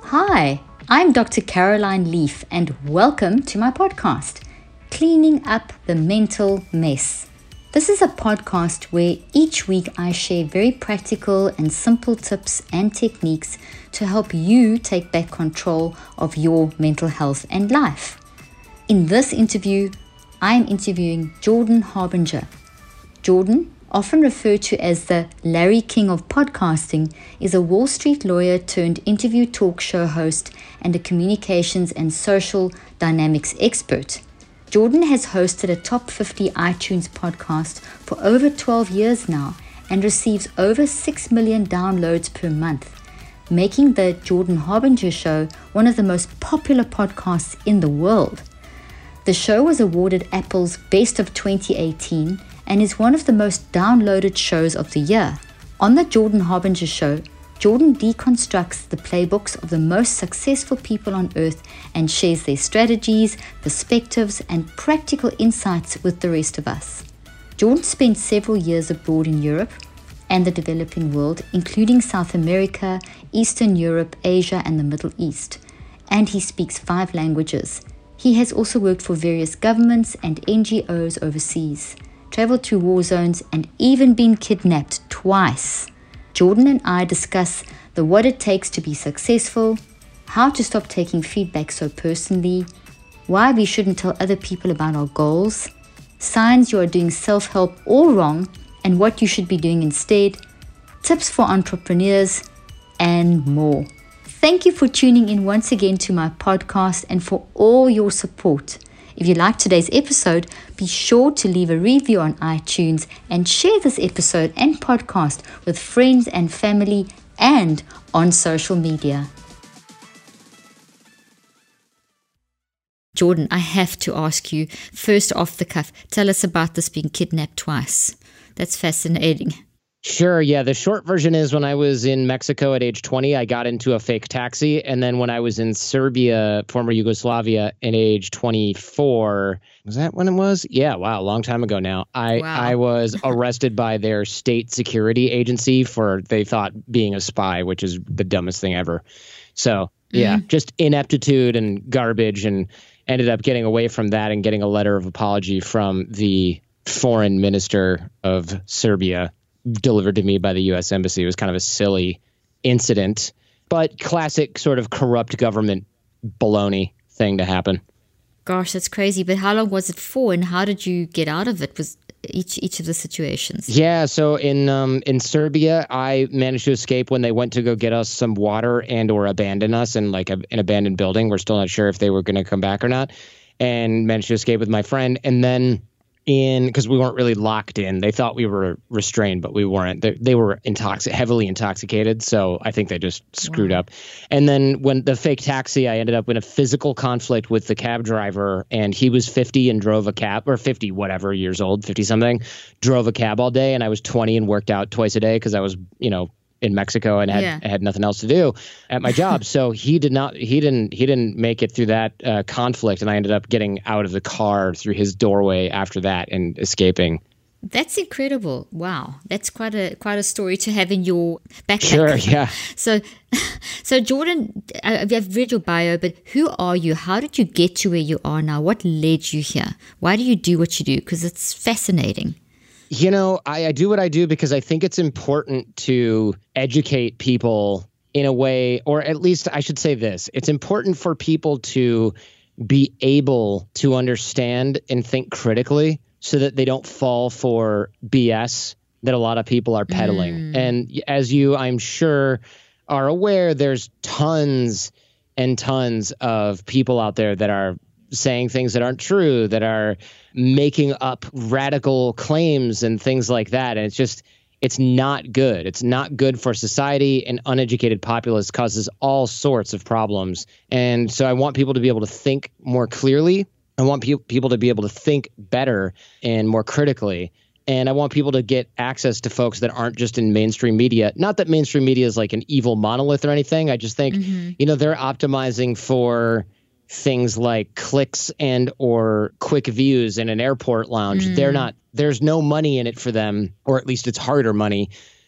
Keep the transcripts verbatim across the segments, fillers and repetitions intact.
Hi, I'm Doctor Caroline Leaf and welcome to my podcast, Cleaning Up the Mental Mess. This is a podcast where each week I share very practical and simple tips and techniques to help you take back control of your mental health and life. In this interview, I am interviewing Jordan Harbinger. Jordan, often referred to as the Larry King of podcasting, is a Wall Street lawyer turned interview talk show host and a communications and social dynamics expert. Jordan has hosted a top fifty iTunes podcast for over twelve years now and receives over six million downloads per month, making the Jordan Harbinger Show one of the most popular podcasts in the world. The show was awarded Apple's Best of twenty eighteen and is one of the most downloaded shows of the year. On the Jordan Harbinger Show, Jordan deconstructs the playbooks of the most successful people on earth and shares their strategies, perspectives, and practical insights with the rest of us. Jordan spent several years abroad in Europe and the developing world, including South America, Eastern Europe, Asia, and the Middle East, and he speaks five languages. He has also worked for various governments and N G Os overseas, traveled to war zones, and even been kidnapped twice. Jordan and I discuss the what it takes to be successful, how to stop taking feedback so personally, why we shouldn't tell other people about our goals, signs you are doing self-help all wrong and what you should be doing instead, tips for entrepreneurs, and more. Thank you for tuning in once again to my podcast and for all your support. If you liked today's episode, be sure to leave a review on iTunes and share this episode and podcast with friends and family and on social media. Jordan, I have to ask you, first off the cuff, tell us about this being kidnapped twice. That's fascinating. Sure. Yeah. The short version is when I was in Mexico at age twenty, I got into a fake taxi. And then when I was in Serbia, former Yugoslavia, at age twenty-four, was that when it was? Yeah. Wow. A long time ago now. I, wow. I was arrested by their state security agency for, they thought, being a spy, which is the dumbest thing ever. So, yeah, mm-hmm. just ineptitude and garbage, and ended up getting away from that and getting a letter of apology from the foreign minister of Serbia, delivered to me by the U S Embassy. It was kind of a silly incident, but classic sort of corrupt government baloney thing to happen. Gosh, that's crazy. But how long was it for, and how did you get out of it? Was each each of the situations? Yeah, so in um in Serbia, I managed to escape when they went to go get us some water and or abandon us in like a, an abandoned building. We're still not sure if they were going to come back or not, and managed to escape with my friend. And then in, because we weren't really locked in. They thought we were restrained, but we weren't. They, they were intoxic, heavily intoxicated, so I think they just screwed wow. up. And then when the fake taxi, I ended up in a physical conflict with the cab driver, and he was fifty and drove a cab, or fifty whatever years old, fifty something, drove a cab all day, and I was twenty and worked out twice a day because I was, you know, in Mexico and had yeah. had nothing else to do at my job. So he did not, he didn't, he didn't make it through that uh, conflict. And I ended up getting out of the car through his doorway after that and escaping. That's incredible. Wow. That's quite a, quite a story to have in your backpack. Sure. Yeah. So, so Jordan, I've read your bio, but who are you? How did you get to where you are now? What led you here? Why do you do what you do? Because it's fascinating. You know, I, I do what I do because I think it's important to educate people in a way, or at least I should say this. It's important for people to be able to understand and think critically so that they don't fall for B S that a lot of people are peddling. Mm. And as you, I'm sure, are aware, there's tons and tons of people out there that are saying things that aren't true, that are making up radical claims and things like that. And it's just, it's not good. It's not good for society. An uneducated populace causes all sorts of problems. And so I want people to be able to think more clearly. I want pe- people to be able to think better and more critically. And I want people to get access to folks that aren't just in mainstream media. Not that mainstream media is like an evil monolith or anything. I just think, mm-hmm. you know, they're optimizing for things like clicks and or quick views in an airport lounge. Mm. They're not, there's no money in it for them, or at least it's harder money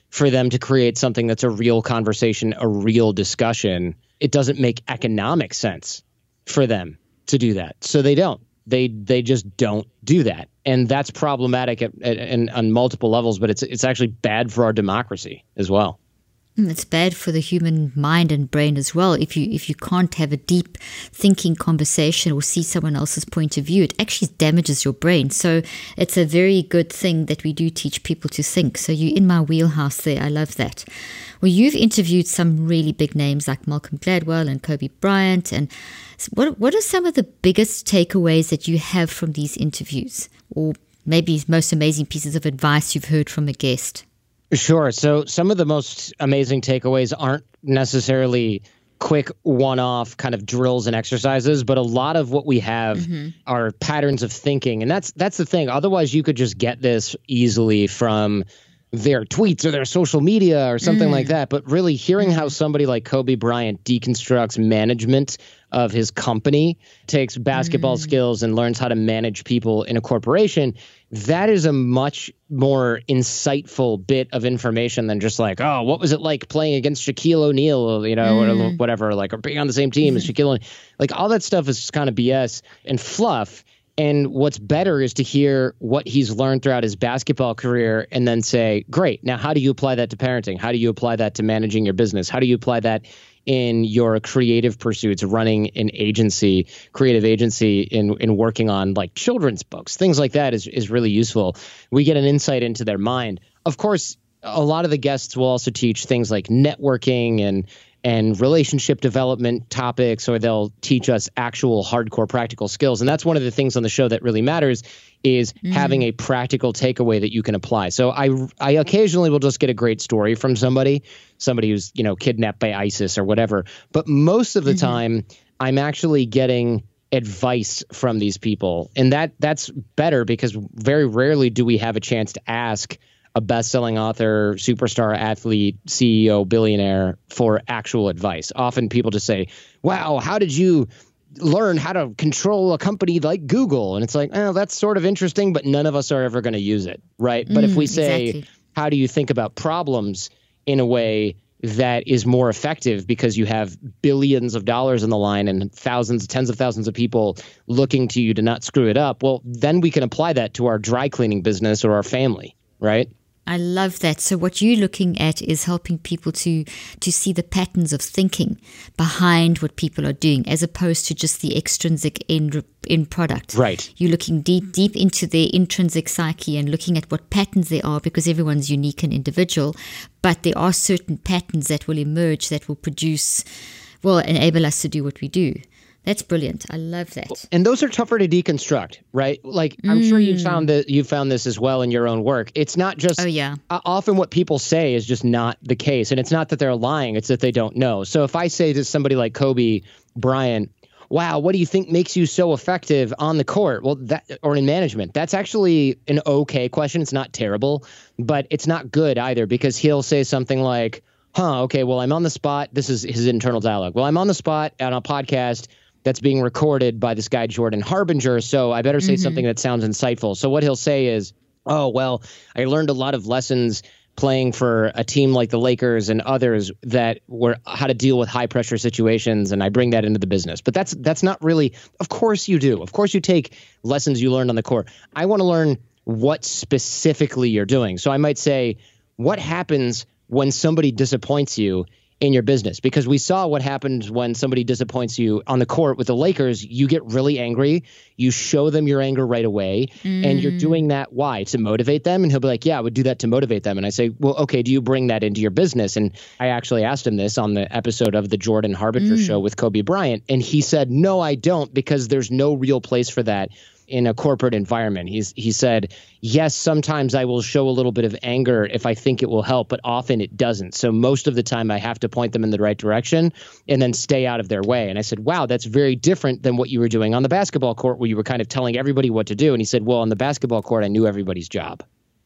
for them to create something that's a real conversation, a real discussion. It doesn't make economic sense for them to do that. So they don't. They they just don't do that. And that's problematic at, at, at, on multiple levels, but it's it's actually bad for our democracy as well. It's bad for the human mind and brain as well. If you if you can't have a deep thinking conversation or see someone else's point of view, it actually damages your brain. So it's a very good thing that we do teach people to think. So you're in my wheelhouse there. I love that. Well, you've interviewed some really big names like Malcolm Gladwell and Kobe Bryant. And what what are some of the biggest takeaways that you have from these interviews? Or maybe most amazing pieces of advice you've heard from a guest? Sure. So some of the most amazing takeaways aren't necessarily quick one-off kind of drills and exercises, but a lot of what we have mm-hmm. are patterns of thinking. And that's that's the thing. Otherwise, you could just get this easily from their tweets or their social media or something mm. like that. But really hearing how somebody like Kobe Bryant deconstructs management of his company, takes basketball mm. skills and learns how to manage people in a corporation, that is a much more insightful bit of information than just like, oh, what was it like playing against Shaquille O'Neal, you know, mm. or whatever, like, or being on the same team mm. as Shaquille O'Neal. Like, all that stuff is kind of B S and fluff. And what's better is to hear what he's learned throughout his basketball career and then say, great, now how do you apply that to parenting? How do you apply that to managing your business? How do you apply that in your creative pursuits, running an agency, creative agency, in in working on like children's books? Things like that is, is really useful. We get an insight into their mind. Of course, a lot of the guests will also teach things like networking and and relationship development topics, or they'll teach us actual hardcore practical skills. And that's one of the things on the show that really matters is mm. having a practical takeaway that you can apply. So I I occasionally will just get a great story from somebody, somebody who's, you know, kidnapped by ISIS or whatever. But most of the mm-hmm. time, I'm actually getting advice from these people. And that that's better because very rarely do we have a chance to ask a best-selling author, superstar athlete, C E O, billionaire for actual advice. Often people just say, wow, how did you learn how to control a company like Google? And it's like, oh, that's sort of interesting, but none of us are ever going to use it, right? Mm, but if we say, exactly. how do you think about problems in a way that is more effective because you have billions of dollars on the line and thousands, tens of thousands of people looking to you to not screw it up, well, then we can apply that to our dry cleaning business or our family, right? I love that. So what you're looking at is helping people to to see the patterns of thinking behind what people are doing, as opposed to just the extrinsic end, end product. Right. You're looking deep, deep into their intrinsic psyche and looking at what patterns there are, because everyone's unique and individual. But there are certain patterns that will emerge that will produce, will enable us to do what we do. That's brilliant. I love that. And those are tougher to deconstruct, right? Like, I'm mm. sure you found that you found this as well in your own work. It's not just, oh, yeah. uh, often what people say is just not the case. And it's not that they're lying. It's that they don't know. So if I say to somebody like Kobe Bryant, wow, what do you think makes you so effective on the court? Well, that, or in management, that's actually an okay question. It's not terrible, but it's not good either, because he'll say something like, huh, okay, well, I'm on the spot. This is his internal dialogue. Well, I'm on the spot on a podcast that's being recorded by this guy, Jordan Harbinger, so I better say mm-hmm. something that sounds insightful. So what he'll say is, oh, well, I learned a lot of lessons playing for a team like the Lakers and others that were how to deal with high pressure situations, and I bring that into the business. But that's that's not really, of course you do. Of course you take lessons you learned on the court. I want to learn what specifically you're doing. So I might say, what happens when somebody disappoints you in your business? Because we saw what happens when somebody disappoints you on the court with the Lakers. You get really angry. You show them your anger right away. Mm. And you're doing that. Why? To motivate them? And he'll be like, yeah, I would do that to motivate them. And I say, well, okay, do you bring that into your business? And I actually asked him this on the episode of the Jordan Harbinger mm. show with Kobe Bryant. And he said, no, I don't, because there's no real place for that in a corporate environment. He's he said, yes, sometimes I will show a little bit of anger if I think it will help, but often it doesn't. So most of the time I have to point them in the right direction and then stay out of their way. And I said, wow, that's very different than what you were doing on the basketball court, where you were kind of telling everybody what to do. And he said, well, on the basketball court, I knew everybody's job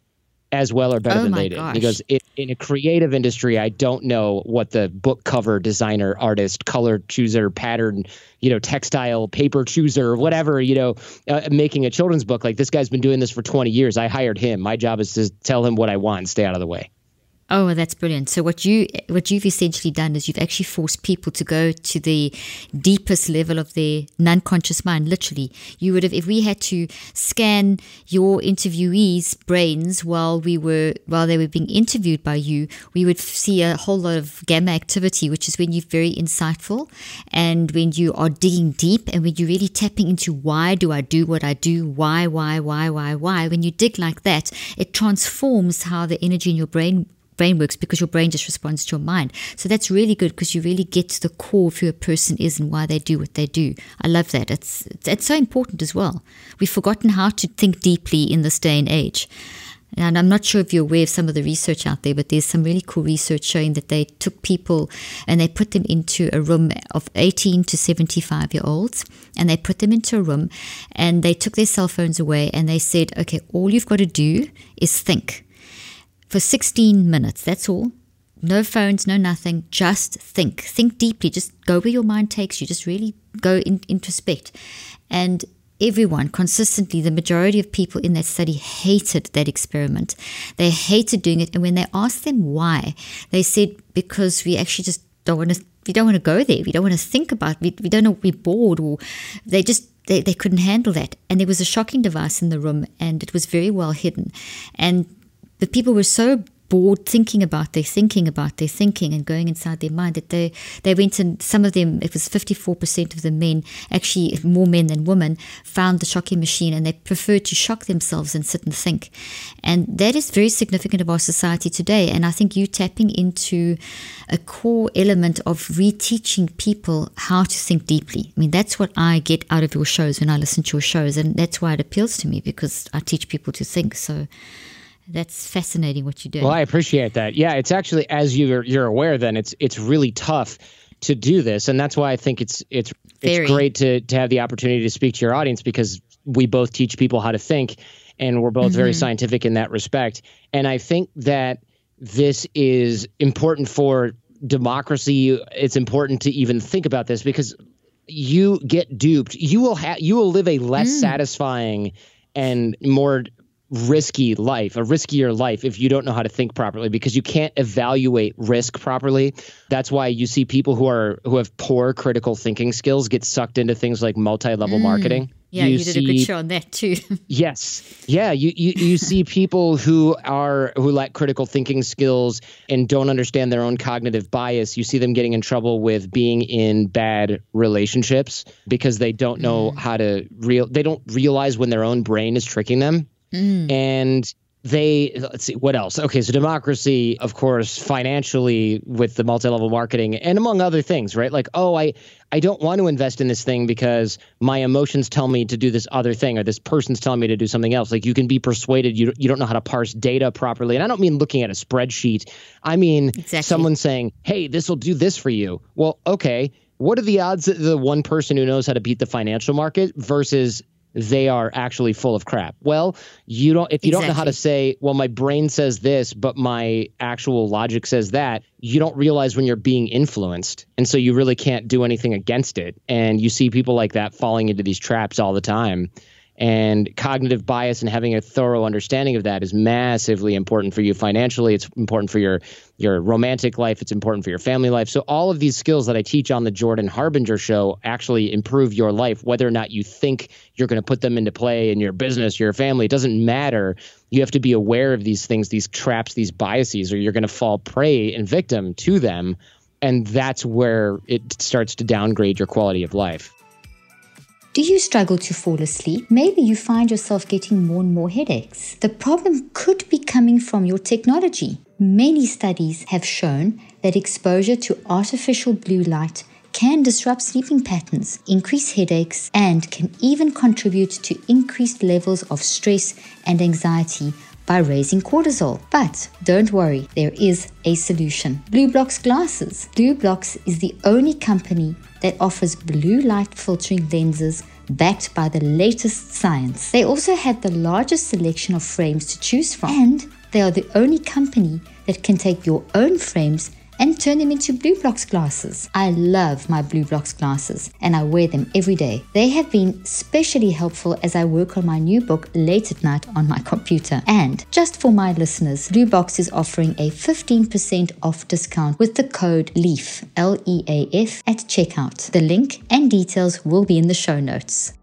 as well or better oh than my they did. Gosh. He goes, in, in a creative industry, I don't know what the book cover designer, artist, color chooser, pattern, you know, textile, paper chooser, whatever, you know, uh, making a children's book. Like, this guy's been doing this for twenty years. I hired him. My job is to tell him what I want and stay out of the way. Oh, that's brilliant. So what you what you've essentially done is you've actually forced people to go to the deepest level of their non-conscious mind, literally. You would have, if we had to scan your interviewees' brains while we were while they were being interviewed by you, we would see a whole lot of gamma activity, which is when you're very insightful and when you are digging deep and when you're really tapping into why do I do what I do, why, why, why, why, why. When you dig like that, it transforms how the energy in your brain brain works, because your brain just responds to your mind. So that's really good, because you really get to the core of who a person is and why they do what they do. I love that. It's, it's it's so important as well. We've forgotten how to think deeply in this day and age. And I'm not sure if you're aware of some of the research out there, but there's some really cool research showing that they took people and they put them into a room of eighteen to seventy-five year olds, and they put them into a room and they took their cell phones away and they said, okay, all you've got to do is think. For sixteen minutes, that's all. No phones, no nothing, just think. Think deeply, just go where your mind takes you, just really go in, introspect. And everyone, consistently, the majority of people in that study hated that experiment. They hated doing it, and when they asked them why, they said, because we actually just don't want to, we don't want to go there, we don't want to think about it, we, we don't know, we're bored, or they just, They, they couldn't handle that. And there was a shocking device in the room, and it was very well hidden. And the people were so bored thinking about their thinking about their thinking and going inside their mind that they, they went and some of them, it was fifty-four percent of the men, actually more men than women, found the shocking machine, and they preferred to shock themselves and sit and think. And that is very significant of our society today. And I think you tapping into a core element of reteaching people how to think deeply. I mean, that's what I get out of your shows when I listen to your shows. And that's why it appeals to me, because I teach people to think. So that's fascinating what you do. Well, I appreciate that. Yeah, it's actually, as you're you're aware, then it's it's really tough to do this, and that's why I think it's it's Very. it's great to to have the opportunity to speak to your audience, because we both teach people how to think, and we're both mm-hmm. very scientific in that respect. And I think that this is important for democracy. It's important to even think about this, because you get duped. You will have you will live a less mm. satisfying and more risky life, a riskier life, if you don't know how to think properly, because you can't evaluate risk properly. That's why you see people who are who have poor critical thinking skills get sucked into things like multi-level mm. marketing. Yeah, you, you did see, a good show on that too. Yes. Yeah, you, you you see people who are who lack critical thinking skills and don't understand their own cognitive bias. You see them getting in trouble with being in bad relationships because they don't know mm. how to real they don't realize when their own brain is tricking them. Mm. And they, let's see, what else? Okay, so democracy, of course, financially with the multi-level marketing and among other things, right? Like, oh, I, I don't want to invest in this thing because my emotions tell me to do this other thing, or this person's telling me to do something else. Like, you can be persuaded, you, you don't know how to parse data properly. And I don't mean looking at a spreadsheet. I mean exactly. someone saying, hey, this will do this for you. Well, okay, what are the odds that the one person who knows how to beat the financial market versus they are actually full of crap? Well, you don't, if you exactly. don't know how to say, well, my brain says this, but my actual logic says that, you don't realize when you're being influenced. And so you really can't do anything against it. And you see people like that falling into these traps all the time. And cognitive bias and having a thorough understanding of that is massively important for you financially. It's important for your your romantic life. It's important for your family life. So all of these skills that I teach on the Jordan Harbinger Show actually improve your life, whether or not you think you're going to put them into play in your business, your family. It doesn't matter. You have to be aware of these things, these traps, these biases, or you're going to fall prey and victim to them. And that's where it starts to downgrade your quality of life. Do you struggle to fall asleep? Maybe you find yourself getting more and more headaches. The problem could be coming from your technology. Many studies have shown that exposure to artificial blue light can disrupt sleeping patterns, increase headaches, and can even contribute to increased levels of stress and anxiety by raising cortisol. But don't worry, there is a solution. BlueBlox glasses. BlueBlox is the only company that offers blue light filtering lenses backed by the latest science. They also have the largest selection of frames to choose from, and they are the only company that can take your own frames and turn them into BlueBlox glasses. I love my BlueBlox glasses and I wear them every day. They have been especially helpful as I work on my new book late at night on my computer. And just for my listeners, BlueBlox is offering a fifteen percent off discount with the code LEAF, L E A F, at checkout. The link and details will be in the show notes.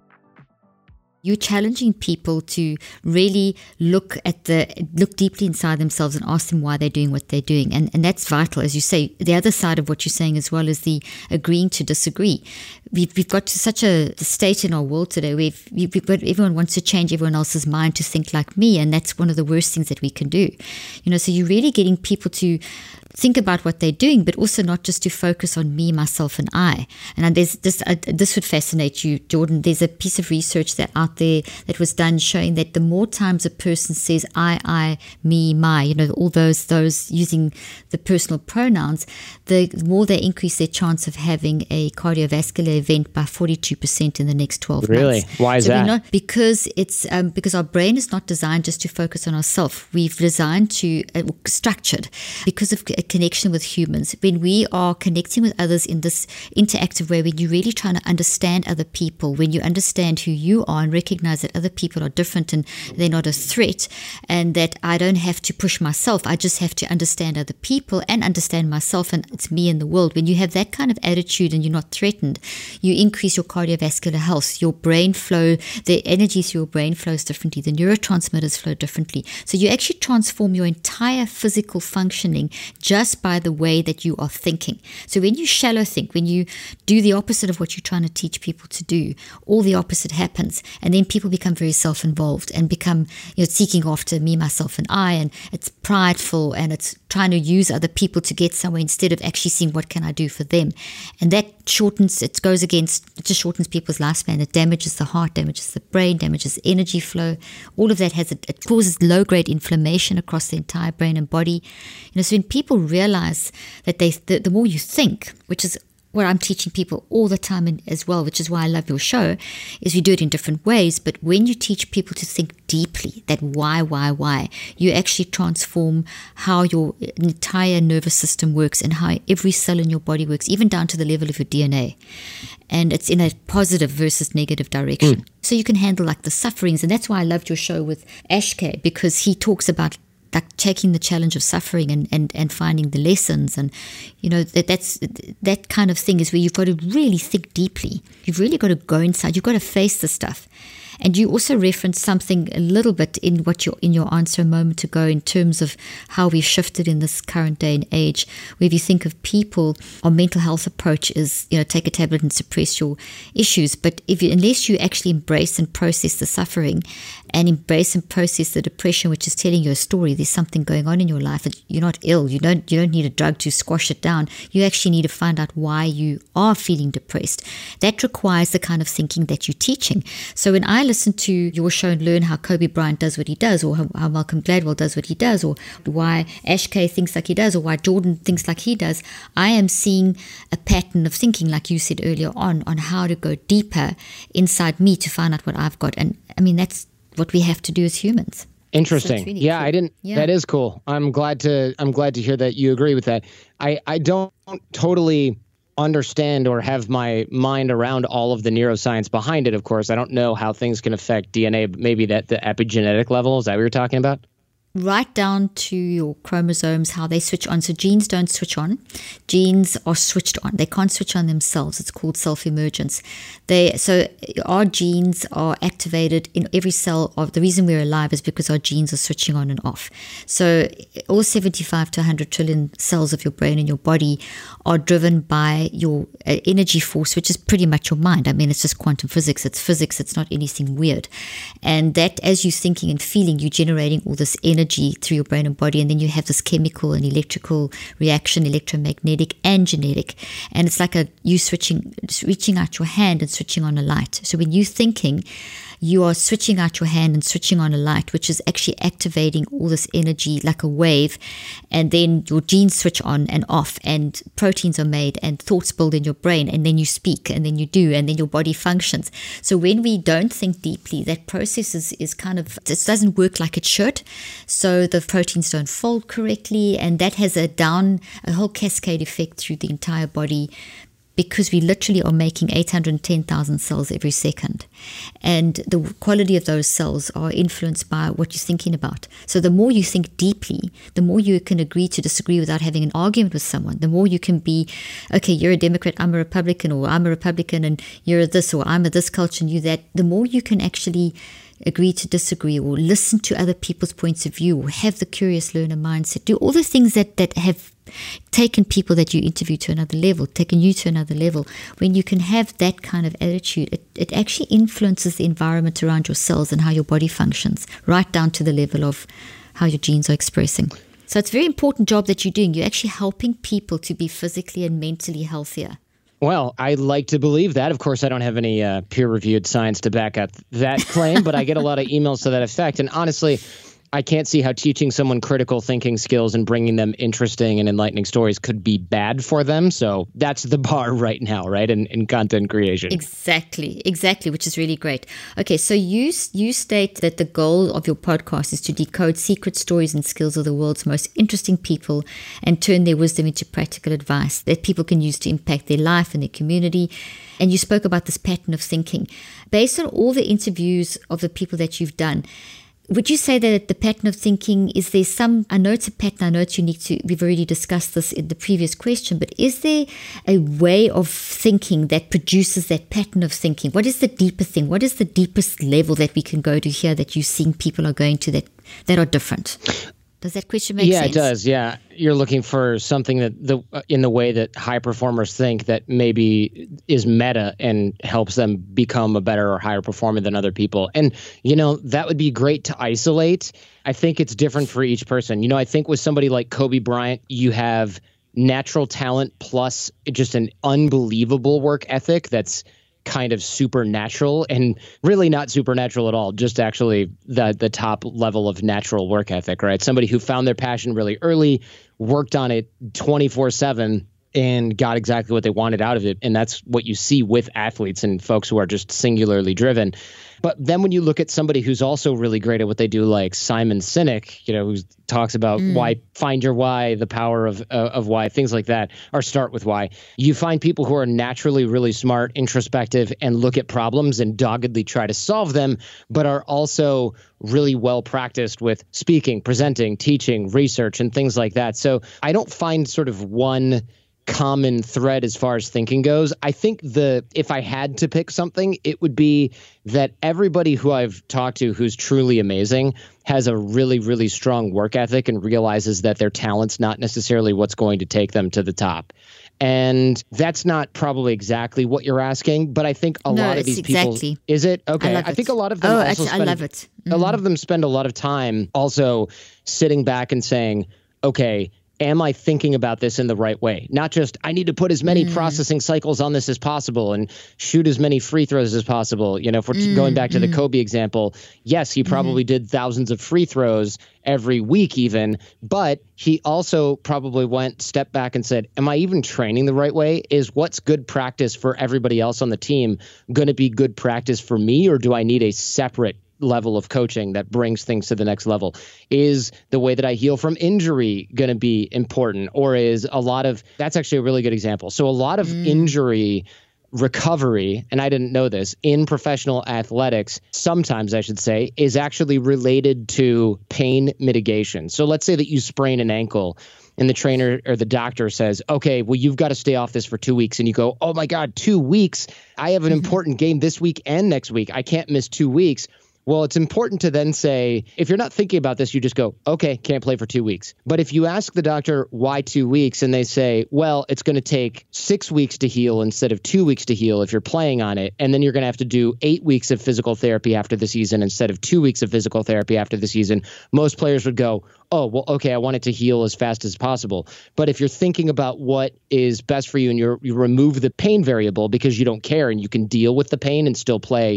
You're challenging people to really look at the look deeply inside themselves and ask them why they're doing what they're doing. And and that's vital, as you say. The other side of what you're saying as well is the agreeing to disagree. We've, we've got to such a state in our world today where we've, we've got, everyone wants to change everyone else's mind to think like me, and that's one of the worst things that we can do. You know, so you're really getting people to think about what they're doing, but also not just to focus on me, myself, and I. And there's this. Uh, this would fascinate you, Jordan. There's a piece of research that out there that was done showing that the more times a person says I, I, me, my, you know, all those those using the personal pronouns, the more they increase their chance of having a cardiovascular event by forty-two percent in the next twelve really? months. Really? Why is so that? Not, because it's um, because our brain is not designed just to focus on ourselves. We've designed to uh, structured because of a connection with humans. When we are connecting with others in this interactive way, when you're really trying to understand other people, when you understand who you are and recognize that other people are different and they're not a threat, and that I don't have to push myself, I just have to understand other people and understand myself, and it's me and the world. When you have that kind of attitude and you're not threatened, you increase your cardiovascular health, your brain flow, the energy through your brain flows differently, the neurotransmitters flow differently. So you actually transform your entire physical functioning just by the way that you are thinking. So when you shallow think, when you do the opposite of what you're trying to teach people to do, all the opposite happens, and then people become very self-involved and become, you know, seeking after me, myself, and I, and it's prideful, and it's trying to use other people to get somewhere instead of actually seeing what can I do for them. And that shortens, it goes against, it just shortens people's lifespan. It damages the heart, damages the brain, damages energy flow. All of that has, it, it causes low-grade inflammation across the entire brain and body. You know, so when people realize that they, the, the more you think, which is what I'm teaching people all the time in, as well, which is why I love your show, is we do it in different ways. But when you teach people to think deeply, that why, why, why, you actually transform how your entire nervous system works and how every cell in your body works, even down to the level of your D N A. And it's in a positive versus negative direction. Mm. So you can handle like the sufferings. And that's why I loved your show with Ashkay, because he talks about like taking the challenge of suffering and, and, and finding the lessons. And, you know, that that's that kind of thing is where you've got to really think deeply. You've really got to go inside. You've got to face the stuff. And you also referenced something a little bit in what your in your answer a moment ago in terms of how we've shifted in this current day and age, where if you think of people, our mental health approach is, you know, take a tablet and suppress your issues. But if you, unless you actually embrace and process the suffering and embrace and process the depression, which is telling you a story, there's something going on in your life. You're not ill. You don't you don't need a drug to squash it down. You actually need to find out why you are feeling depressed. That requires the kind of thinking that you're teaching. So when I listen to your show and learn how Kobe Bryant does what he does, or how, how Malcolm Gladwell does what he does, or why Ashkay thinks like he does, or why Jordan thinks like he does, I am seeing a pattern of thinking, like you said earlier on, on how to go deeper inside me to find out what I've got. And I mean, that's what we have to do as humans. Interesting. So really yeah, cool. I didn't. Yeah. That is cool. I'm glad to. I'm glad to hear that you agree with that. I I don't totally understand or have my mind around all of the neuroscience behind it. Of course, I don't know how things can affect D N A. But maybe that the epigenetic level, is that what you're talking about? Right down to your chromosomes, how they switch on. So genes don't switch on. Genes are switched on. They can't switch on themselves. It's called self-emergence. They so our genes are activated in every cell of the reason we're alive is because our genes are switching on and off. So all seventy-five to one hundred trillion cells of your brain and your body are driven by your uh, energy force, which is pretty much your mind. I mean, it's just quantum physics. It's physics. It's not anything weird. And that, as you're thinking and feeling, you're generating all this energy energy through your brain and body, and then you have this chemical and electrical reaction, electromagnetic and genetic, and it's like a you switching, reaching out your hand and switching on a light. So when you're thinking, you are switching out your hand and switching on a light, which is actually activating all this energy like a wave. And then your genes switch on and off, and proteins are made, and thoughts build in your brain, and then you speak, and then you do, and then your body functions. So when we don't think deeply, that process is, is kind of, it doesn't work like it should. So the proteins don't fold correctly, and that has a down, a whole cascade effect through the entire body, because we literally are making eight hundred ten thousand cells every second. And the quality of those cells are influenced by what you're thinking about. So the more you think deeply, the more you can agree to disagree without having an argument with someone. The more you can be, okay, you're a Democrat, I'm a Republican, or I'm a Republican and you're a this, or I'm a this culture and you that. The more you can actually agree to disagree, or listen to other people's points of view, or have the curious learner mindset, do all the things that, that have taken people that you interview to another level, taken you to another level. When you can have that kind of attitude, it, it actually influences the environment around your cells and how your body functions, right down to the level of how your genes are expressing. So it's a very important job that you're doing. You're actually helping people to be physically and mentally healthier. Well, I like to believe that. Of course, I don't have any uh, peer-reviewed science to back up that claim, but I get a lot of emails to that effect. And honestly, I can't see how teaching someone critical thinking skills and bringing them interesting and enlightening stories could be bad for them. So that's the bar right now, right? In, in content creation. Exactly, exactly, which is really great. Okay, so you you state that the goal of your podcast is to decode secret stories and skills of the world's most interesting people and turn their wisdom into practical advice that people can use to impact their life and their community. And you spoke about this pattern of thinking. Based on all the interviews of the people that you've done, would you say that the pattern of thinking, is there some, I know it's a pattern, I know it's unique to, we've already discussed this in the previous question, but is there a way of thinking that produces that pattern of thinking? What is the deeper thing? What is the deepest level that we can go to here that you're seeing people are going to that, that are different? Does that question make yeah, sense? Yeah, it does. Yeah. You're looking for something that the in the way that high performers think that maybe is meta and helps them become a better or higher performer than other people. And, you know, that would be great to isolate. I think it's different for each person. You know, I think with somebody like Kobe Bryant, you have natural talent plus just an unbelievable work ethic that's kind of supernatural, and really not supernatural at all, just actually the the top level of natural work ethic, right? Somebody who found their passion really early, worked on it twenty-four seven, and got exactly what they wanted out of it. And that's what you see with athletes and folks who are just singularly driven. But then when you look at somebody who's also really great at what they do, like Simon Sinek, you know, who talks about mm. why, find your why, the power of uh, of why, things like that, or start with why. You find people who are naturally really smart, introspective, and look at problems and doggedly try to solve them, but are also really well practiced with speaking, presenting, teaching, research, and things like that. So I don't find sort of one common thread as far as thinking goes. I think the if I had to pick something, it would be that everybody who I've talked to who's truly amazing has a really, really strong work ethic and realizes that their talent's not necessarily what's going to take them to the top. And that's not probably exactly what you're asking, but I think a no, lot of these exactly. people, is it? Okay. I, I think a lot of them oh, also actually, spend, I love it. Mm. A lot of them spend a lot of time also sitting back and saying, okay, am I thinking about this in the right way? Not just, I need to put as many mm. processing cycles on this as possible and shoot as many free throws as possible. You know, if we're mm, going back to mm. the Kobe example, yes, he probably mm. did thousands of free throws every week even, but he also probably went step back and said, am I even training the right way? Is what's good practice for everybody else on the team going to be good practice for me, or do I need a separate level of coaching that brings things to the next level? Is the way that I heal from injury going to be important? Or is a lot of, that's actually a really good example. So a lot of mm. injury recovery, and I didn't know this, in professional athletics, sometimes I should say, is actually related to pain mitigation. So let's say that you sprain an ankle and the trainer or the doctor says, okay, well, you've got to stay off this for two weeks. And you go, oh my God, two weeks? I have an mm-hmm. important game this week and next week. I can't miss two weeks. Well, it's important to then say, if you're not thinking about this, you just go, okay, can't play for two weeks. But if you ask the doctor why two weeks and they say, well, it's going to take six weeks to heal instead of two weeks to heal if you're playing on it, and then you're going to have to do eight weeks of physical therapy after the season instead of two weeks of physical therapy after the season, most players would go, oh, well, okay, I want it to heal as fast as possible. But if you're thinking about what is best for you and you're, you remove the pain variable because you don't care and you can deal with the pain and still play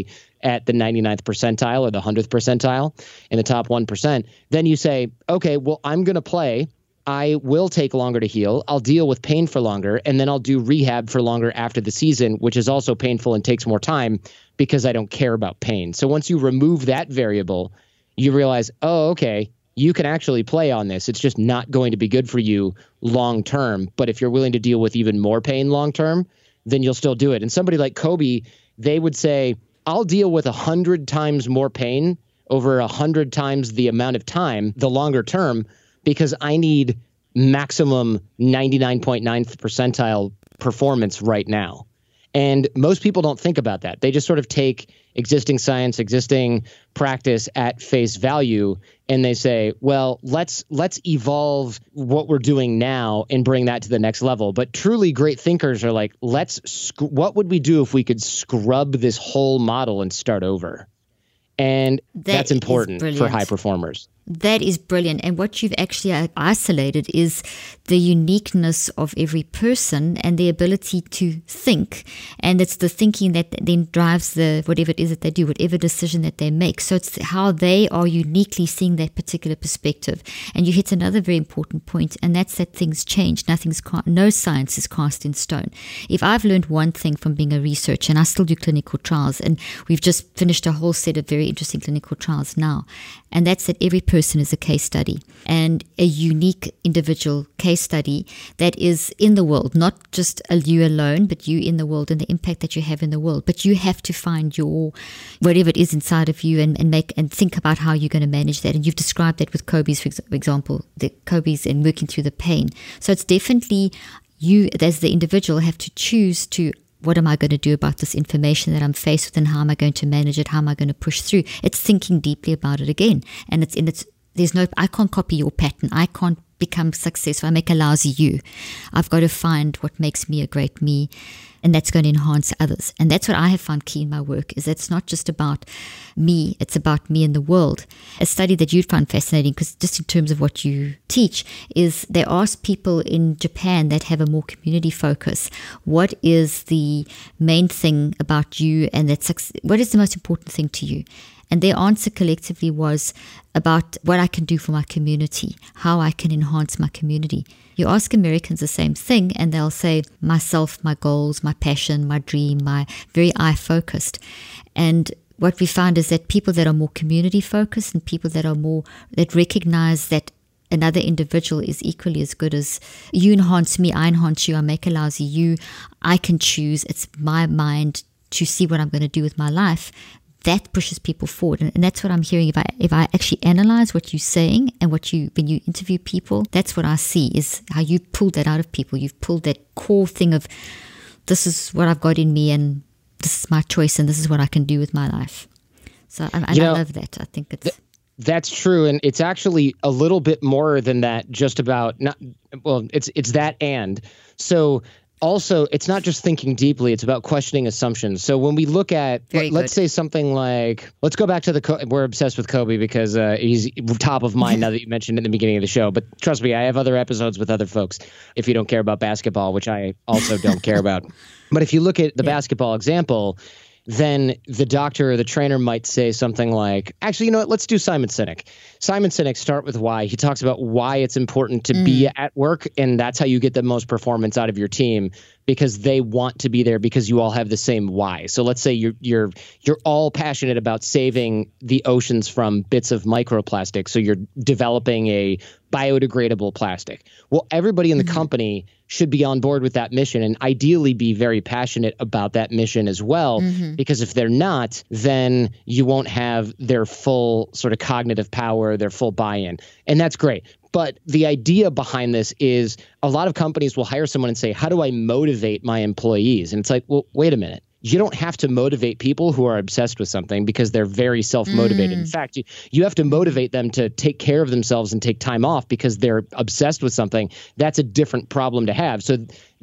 at the ninety-ninth percentile or the one hundredth percentile in the top one percent, then you say, okay, well, I'm going to play. I will take longer to heal. I'll deal with pain for longer, and then I'll do rehab for longer after the season, which is also painful and takes more time because I don't care about pain. So once you remove that variable, you realize, oh, okay, you can actually play on this. It's just not going to be good for you long term. But if you're willing to deal with even more pain long term, then you'll still do it. And somebody like Kobe, they would say, I'll deal with a hundred times more pain over a hundred times the amount of time, the longer term, because I need maximum ninety-nine point ninth percentile performance right now. And most people don't think about that. They just sort of take existing science, existing practice at face value, and they say, well, let's let's evolve what we're doing now and bring that to the next level. But truly great thinkers are like, let's sc- what would we do if we could scrub this whole model and start over? And that that's important for high performers. That is brilliant. And what you've actually isolated is the uniqueness of every person and the ability to think. And it's the thinking that then drives the whatever it is that they do, whatever decision that they make. So it's how they are uniquely seeing that particular perspective. And you hit another very important point, and that's that things change. Nothing's ca- no science is cast in stone. If I've learned one thing from being a researcher, and I still do clinical trials, and we've just finished a whole set of very interesting clinical trials now, and that's that every person is a case study and a unique individual case study that is in the world, not just you alone, but you in the world and the impact that you have in the world. But you have to find your, whatever it is inside of you and, and make and think about how you're going to manage that. And you've described that with Kobe's, for example, the Kobe's and working through the pain. So it's definitely you as the individual have to choose to, what am I going to do about this information that I'm faced with, and how am I going to manage it? How am I going to push through? It's thinking deeply about it again. And it's in its, there's no, I can't copy your pattern. I can't become successful. I make a lousy you. I've got to find what makes me a great me, and that's going to enhance others. And that's what I have found key in my work, is it's not just about me, it's about me and the world. A study that you'd find fascinating, because just in terms of what you teach, is they ask people in Japan that have a more community focus, what is the main thing about you, and that's, what is the most important thing to you? And their answer collectively was about what I can do for my community, how I can enhance my community. You ask Americans the same thing, and they'll say, myself, my goals, my passion, my dream, my very I-focused. And what we found is that people that are more community-focused and people that are more, that recognize that another individual is equally as good as you enhance me, I enhance you, I make a lousy you, I can choose, it's my mind to see what I'm going to do with my life. That pushes people forward. And, and that's what I'm hearing. If I if I actually analyze what you're saying and what you, when you interview people, that's what I see, is how you pulled that out of people. You've pulled that core thing of, this is what I've got in me, and this is my choice, and this is what I can do with my life. So I, I, I love that. I think it's... Th- That's true. And it's actually a little bit more than that, just about, not, well, it's it's that and. So also, it's not just thinking deeply, it's about questioning assumptions. So when we look at, let, let's say something like, let's go back to the, we're obsessed with Kobe because uh, he's top of mind now that you mentioned in the beginning of the show. But trust me, I have other episodes with other folks if you don't care about basketball, which I also don't care about. But if you look at the yeah. basketball example, then the doctor or the trainer might say something like, actually, you know what, let's do Simon Sinek. Simon Sinek, start with why. He talks about why it's important to mm. be at work, and that's how you get the most performance out of your team, because they want to be there because you all have the same why. So let's say you're you're you're all passionate about saving the oceans from bits of microplastic, so you're developing a biodegradable plastic. Well, everybody in the mm-hmm. company should be on board with that mission, and ideally be very passionate about that mission as well, mm-hmm. because if they're not, then you won't have their full sort of cognitive power, their full buy-in. And that's great. But the idea behind this is a lot of companies will hire someone and say, how do I motivate my employees? And it's like, well, wait a minute. You don't have to motivate people who are obsessed with something because they're very self-motivated. Mm. In fact, you, you have to motivate them to take care of themselves and take time off because they're obsessed with something. That's a different problem to have. So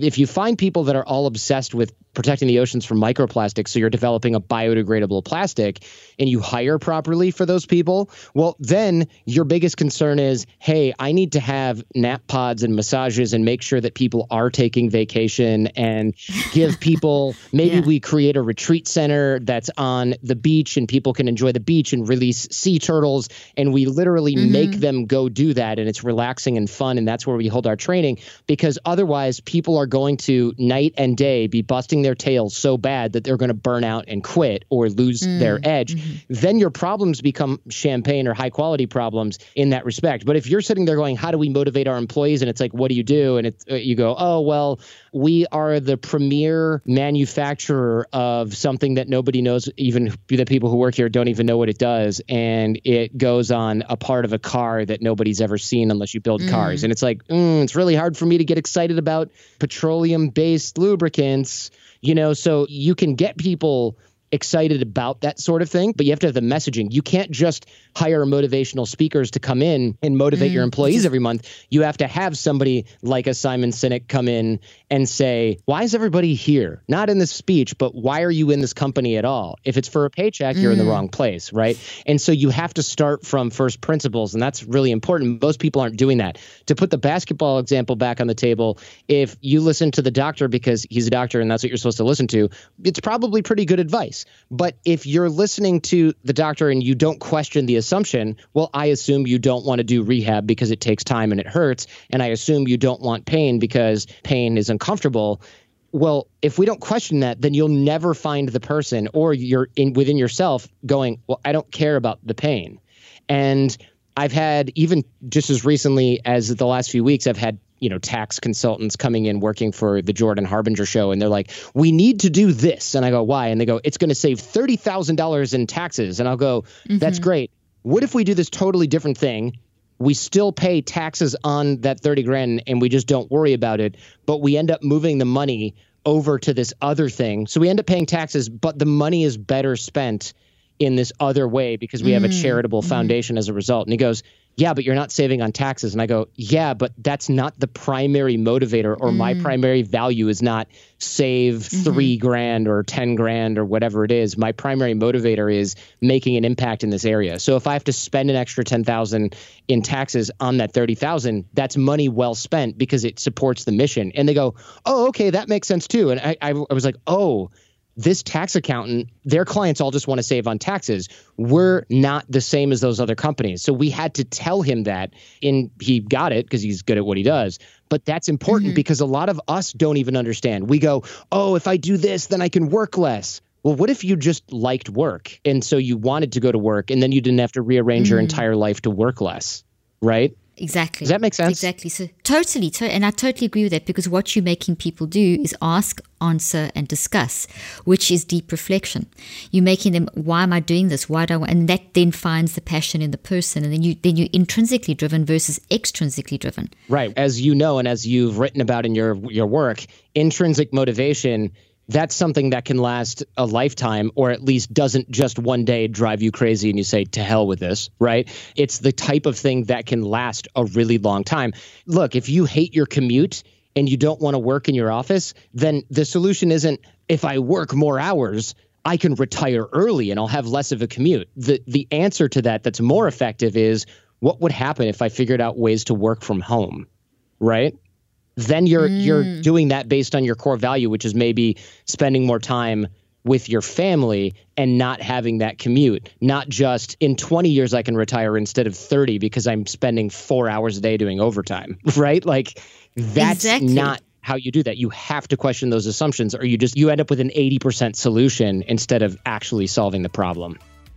if you find people that are all obsessed with protecting the oceans from microplastics, so you're developing a biodegradable plastic and you hire properly for those people, well, then your biggest concern is, hey, I need to have nap pods and massages and make sure that people are taking vacation and give people, maybe yeah. we create a retreat center that's on the beach and people can enjoy the beach and release sea turtles. And we literally mm-hmm. make them go do that. And it's relaxing and fun. And that's where we hold our training, because otherwise people are going to night and day be busting their tails so bad that they're going to burn out and quit or lose mm, their edge. Mm-hmm. Then your problems become champagne or high quality problems in that respect. But if you're sitting there going, how do we motivate our employees? And it's like, what do you do? And it's, uh, you go, oh, well, we are the premier manufacturer of something that nobody knows, even the people who work here don't even know what it does. And it goes on a part of a car that nobody's ever seen unless you build mm. cars. And it's like, mm, it's really hard for me to get excited about petroleum-based lubricants. You know, so you can get people excited about that sort of thing, but you have to have the messaging. You can't just hire motivational speakers to come in and motivate mm. your employees every month. You have to have somebody like a Simon Sinek come in and say, why is everybody here? Not in this speech, but why are you in this company at all? If it's for a paycheck, mm. you're in the wrong place, right? And so you have to start from first principles, and that's really important. Most people aren't doing that. To put the basketball example back on the table, if you listen to the doctor because he's a doctor and that's what you're supposed to listen to, it's probably pretty good advice. But if you're listening to the doctor and you don't question the assumption, well, I assume you don't want to do rehab because it takes time and it hurts. And I assume you don't want pain because pain is uncomfortable. Well, if we don't question that, then you'll never find the person, or you're in within yourself going, well, I don't care about the pain. And I've had, even just as recently as the last few weeks, I've had you know, tax consultants coming in working for the Jordan Harbinger show. And they're like, we need to do this. And I go, why? And they go, it's going to save thirty thousand dollars in taxes. And I'll go, that's mm-hmm. great. What if we do this totally different thing? We still pay taxes on that thirty grand and we just don't worry about it. But we end up moving the money over to this other thing. So we end up paying taxes, but the money is better spent in this other way because we mm-hmm. have a charitable foundation mm-hmm. as a result. And he goes, yeah, but you're not saving on taxes. And I go, yeah, but that's not the primary motivator, or mm. my primary value is not save mm-hmm. three grand or ten grand or whatever it is. My primary motivator is making an impact in this area. So if I have to spend an extra ten thousand in taxes on that thirty thousand, that's money well spent because it supports the mission. And they go, oh, okay, that makes sense too. And I, I, I was like, oh, this tax accountant, their clients all just want to save on taxes. We're not the same as those other companies. So we had to tell him that, and he got it because he's good at what he does. But that's important mm-hmm. because a lot of us don't even understand. We go, oh, if I do this, then I can work less. Well, what if you just liked work and so you wanted to go to work and then you didn't have to rearrange mm-hmm. your entire life to work less, right? Exactly. Does that make sense? Exactly. So totally, to- and I totally agree with that, because what you're making people do is ask, answer, and discuss, which is deep reflection. You're making them, why am I doing this? Why do I want? And that then finds the passion in the person, and then you then you're intrinsically driven versus extrinsically driven. Right. As you know, and as you've written about in your your work, intrinsic motivation, that's something that can last a lifetime, or at least doesn't just one day drive you crazy and you say, to hell with this, right? It's the type of thing that can last a really long time. Look, if you hate your commute and you don't want to work in your office, then the solution isn't, if I work more hours, I can retire early and I'll have less of a commute. The the answer to that that's more effective is, what would happen if I figured out ways to work from home, right? Then you're mm. you're doing that based on your core value, which is maybe spending more time with your family and not having that commute. Not just in twenty years I can retire instead of thirty because I'm spending four hours a day doing overtime, right? Like that's exactly. not how you do that. You have to question those assumptions, or you just you end up with an eighty percent solution instead of actually solving the problem.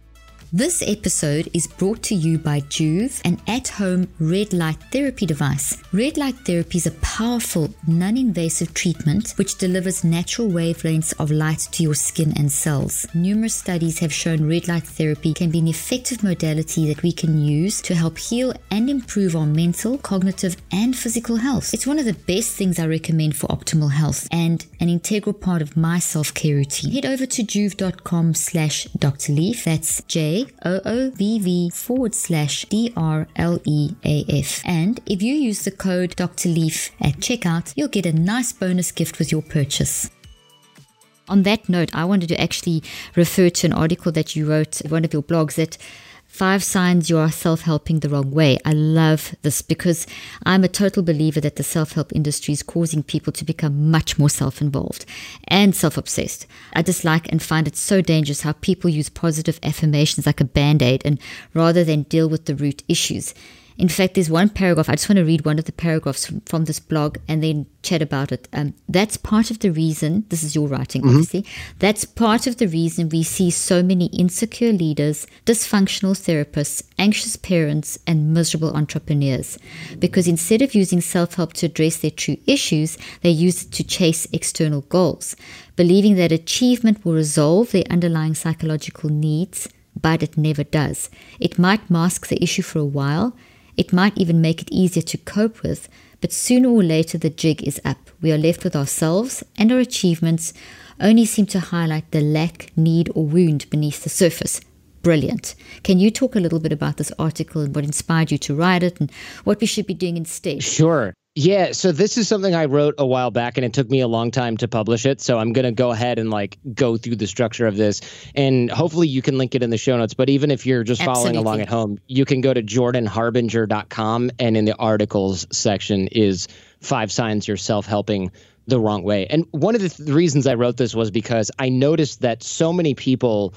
This episode is brought to you by Joovv, an at-home red light therapy device. Red light therapy is a powerful, non-invasive treatment which delivers natural wavelengths of light to your skin and cells. Numerous studies have shown red light therapy can be an effective modality that we can use to help heal and improve our mental, cognitive, and physical health. It's one of the best things I recommend for optimal health and an integral part of my self-care routine. Head over to joovv dot com slash Doctor Leaf. That's J K-O-O-V-V forward slash D-R-L-E-A-F. And if you use the code Doctor Leaf at checkout, you'll get a nice bonus gift with your purchase. On that note, I wanted to actually refer to an article that you wrote in one of your blogs, that five signs you are self-helping the wrong way. I love this because I'm a total believer that the self-help industry is causing people to become much more self-involved and self-obsessed. I dislike and find it so dangerous how people use positive affirmations like a band-aid and rather than deal with the root issues. In fact, there's one paragraph, I just want to read one of the paragraphs from, from this blog and then chat about it. Um, that's part of the reason, this is your writing, mm-hmm. obviously, that's part of the reason we see so many insecure leaders, dysfunctional therapists, anxious parents, and miserable entrepreneurs. Because instead of using self-help to address their true issues, they use it to chase external goals, believing that achievement will resolve their underlying psychological needs, but it never does. It might mask the issue for a while. It might even make it easier to cope with, but sooner or later the jig is up. We are left with ourselves, and our achievements only seem to highlight the lack, need, or wound beneath the surface. Brilliant. Can you talk a little bit about this article and what inspired you to write it and what we should be doing instead? Sure. Yeah, so this is something I wrote a while back, and it took me a long time to publish it. So I'm going to go ahead and like go through the structure of this, and hopefully you can link it in the show notes. But even if you're just Absolutely. following along at home, you can go to jordan harbinger dot com, and in the articles section is five signs you're self-helping the wrong way. And one of the th- reasons I wrote this was because I noticed that so many people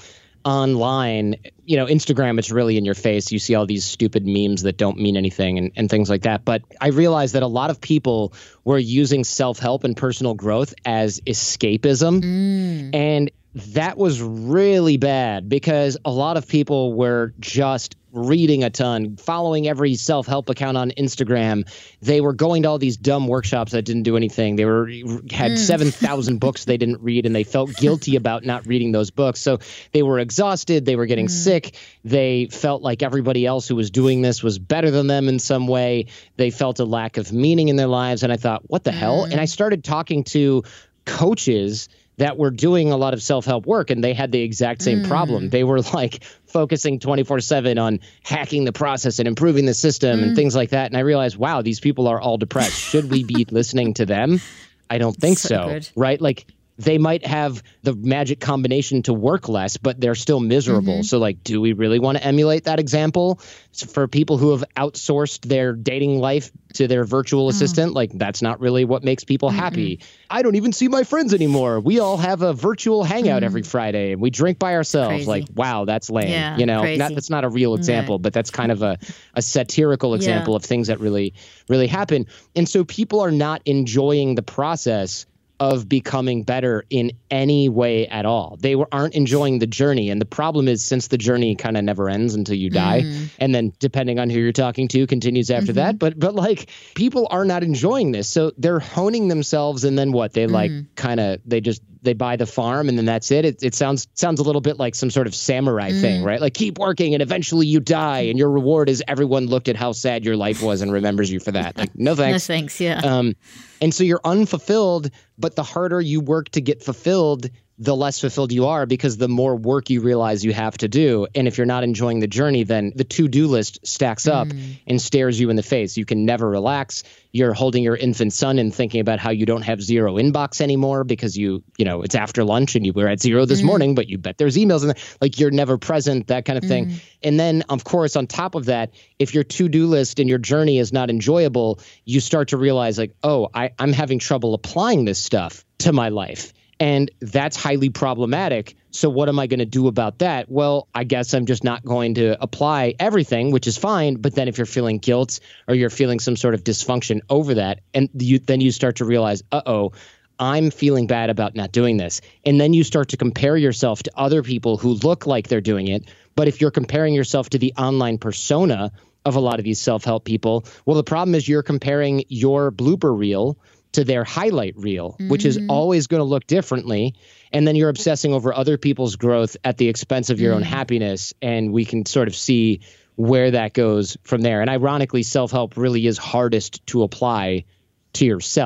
online, you know, Instagram, it's really in your face. You see all these stupid memes that don't mean anything and, and things like that. But I realized that a lot of people were using self-help and personal growth as escapism. Mm. And that was really bad because a lot of people were just reading a ton, following every self-help account on Instagram. They were going to all these dumb workshops that didn't do anything. They were had mm. seven thousand books they didn't read, and they felt guilty about not reading those books. So they were exhausted. They were getting mm. sick. They felt like everybody else who was doing this was better than them in some way. They felt a lack of meaning in their lives. And I thought, what the mm. hell? And I started talking to coaches that were doing a lot of self-help work, and they had the exact same mm. problem. They were like focusing twenty-four seven on hacking the process and improving the system mm. and things like that. And I realized, wow, these people are all depressed. Should we be listening to them? I don't think so, so right? Like they might have the magic combination to work less, but they're still miserable. Mm-hmm. So like, do we really want to emulate that example for people who have outsourced their dating life to their virtual oh. assistant? Like, that's not really what makes people Mm-mm. happy. I don't even see my friends anymore. We all have a virtual hangout mm. every Friday and we drink by ourselves. Crazy. Like, wow, that's lame. Yeah, you know, not, that's not a real example, no. but that's kind of a, a satirical example yeah. of things that really, really happen. And so people are not enjoying the process of becoming better in any way at all. They were, aren't enjoying the journey. And the problem is, since the journey kind of never ends until you die, mm. and then depending on who you're talking to, continues after mm-hmm. that. But but like people are not enjoying this. So they're honing themselves, and then what? They mm. like kind of they just they buy the farm and then that's it. It, it sounds sounds a little bit like some sort of samurai mm. thing, right? Like keep working and eventually you die, and your reward is everyone looked at how sad your life was and remembers you for that. Like, no thanks. No thanks, yeah. Um, and so you're unfulfilled, but the harder you work to get fulfilled, the less fulfilled you are, because the more work you realize you have to do. And if you're not enjoying the journey, then the to-do list stacks up mm. and stares you in the face. You can never relax. You're holding your infant son and thinking about how you don't have zero inbox anymore because you, you know, it's after lunch and you were at zero this mm. morning, but you bet there's emails in there. Like, you're never present, that kind of thing. Mm. And then, of course, on top of that, if your to-do list and your journey is not enjoyable, you start to realize like, oh, I, I'm having trouble applying this stuff to my life. And that's highly problematic. So what am I going to do about that? Well, I guess I'm just not going to apply everything, which is fine. But then if you're feeling guilt or you're feeling some sort of dysfunction over that, and you, then you start to realize, uh-oh, I'm feeling bad about not doing this. And then you start to compare yourself to other people who look like they're doing it. But if you're comparing yourself to the online persona of a lot of these self-help people, well, the problem is you're comparing your blooper reel to their highlight reel, mm-hmm. which is always going to look differently. And then you're obsessing over other people's growth at the expense of your mm. own happiness. And we can sort of see where that goes from there. And ironically, self-help really is hardest to apply to yourself.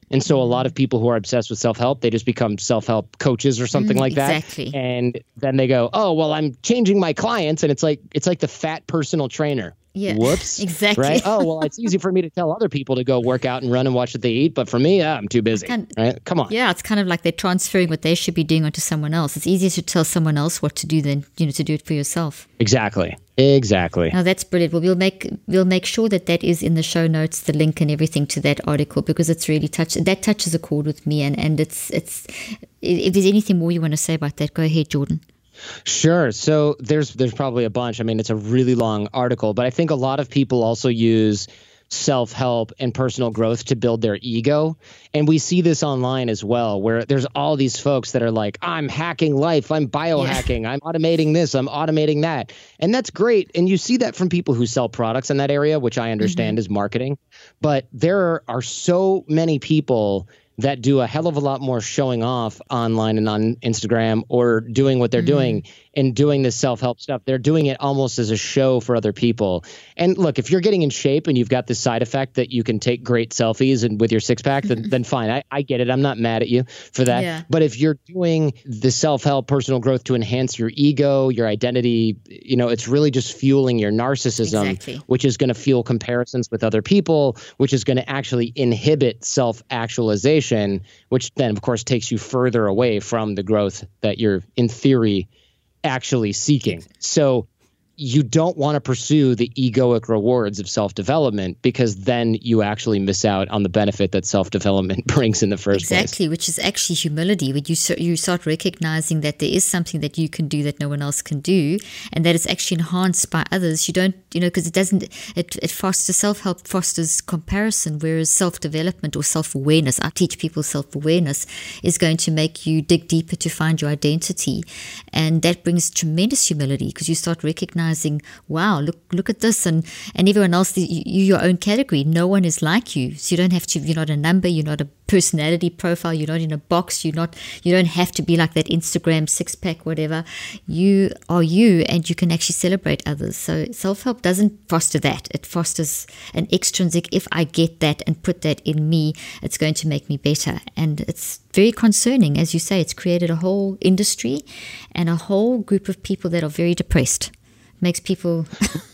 And so a lot of people who are obsessed with self-help, they just become self-help coaches or something mm, like exactly. that. And then they go, oh, well, I'm changing my clients. And it's like, it's like the fat personal trainer. Yeah. Whoops. Exactly. Right. Oh, well, it's easy for me to tell other people to go work out and run and watch what they eat. But for me, yeah, I'm too busy. Kind of, right. Come on. Yeah. It's kind of like they're transferring what they should be doing onto someone else. It's easier to tell someone else what to do than, you know, to do it for yourself. Exactly. Exactly. Now that's brilliant. Well, we'll make we'll make sure that that is in the show notes, the link and everything to that article, because it's really touch that touches a chord with me. And, and it's it's if there's anything more you want to say about that, go ahead, Jordan. Sure. So there's there's probably a bunch. I mean, it's a really long article, but I think a lot of people also use self-help and personal growth to build their ego. And we see this online as well, where there's all these folks that are like, I'm hacking life, I'm biohacking, yeah. I'm automating this, I'm automating that. And that's great. And you see that from people who sell products in that area, which I understand mm-hmm. is marketing. But there are so many people that do a hell of a lot more showing off online and on Instagram, or doing what they're mm-hmm. doing and doing this self-help stuff. They're doing it almost as a show for other people. And look, if you're getting in shape and you've got this side effect that you can take great selfies and with your six pack, then, then fine. I, I get it. I'm not mad at you for that. Yeah. But if you're doing the self-help personal growth to enhance your ego, your identity, you know, it's really just fueling your narcissism, exactly. which is going to fuel comparisons with other people, which is going to actually inhibit self-actualization, which then, of course, takes you further away from the growth that you're, in theory, actually seeking. So you don't want to pursue the egoic rewards of self-development, because then you actually miss out on the benefit that self-development brings in the first exactly, place. Exactly, which is actually humility. When you you start recognizing that there is something that you can do that no one else can do, and that it's actually enhanced by others. You don't, you know, because it doesn't, it, it fosters self-help, fosters comparison, whereas self-development or self-awareness, I teach people self-awareness, is going to make you dig deeper to find your identity. And that brings tremendous humility, because you start recognizing, wow, look look at this, and and everyone else, you, you your own category. No one is like you, so you don't have to. You're not a number. You're not a personality profile. You're not in a box. You're not. You don't have to be like that Instagram six pack, whatever. You are you, and you can actually celebrate others. So self help doesn't foster that. It fosters an extrinsic. If I get that and put that in me, it's going to make me better. And it's very concerning, as you say. It's created a whole industry and a whole group of people that are very depressed. Makes people